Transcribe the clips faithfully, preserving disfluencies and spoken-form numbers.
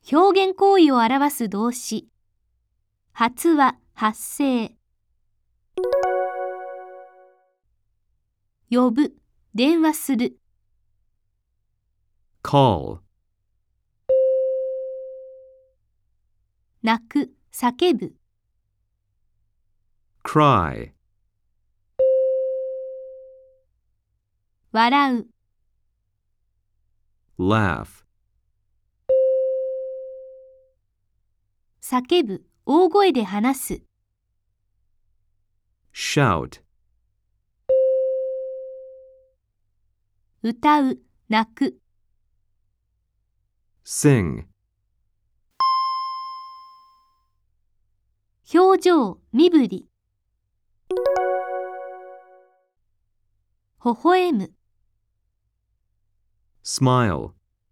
表現行為を表す動詞。発は発声。呼ぶ、電話する。 call, 泣く、叫ぶ。 cry, 笑う。 laugh, 叫ぶ、大声で話す。 shout, 歌う、泣く。 sing, 表情、身振り。微笑む。 smile,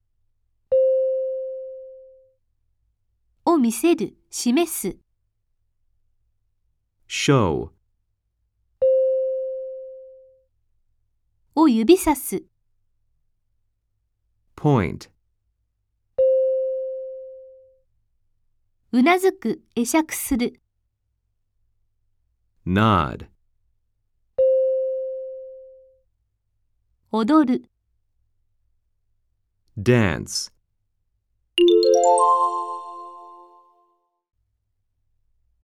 を見せる、示す。 show, を指さす。 point, うなずく、会釈する。 nod, 踊る。 dance.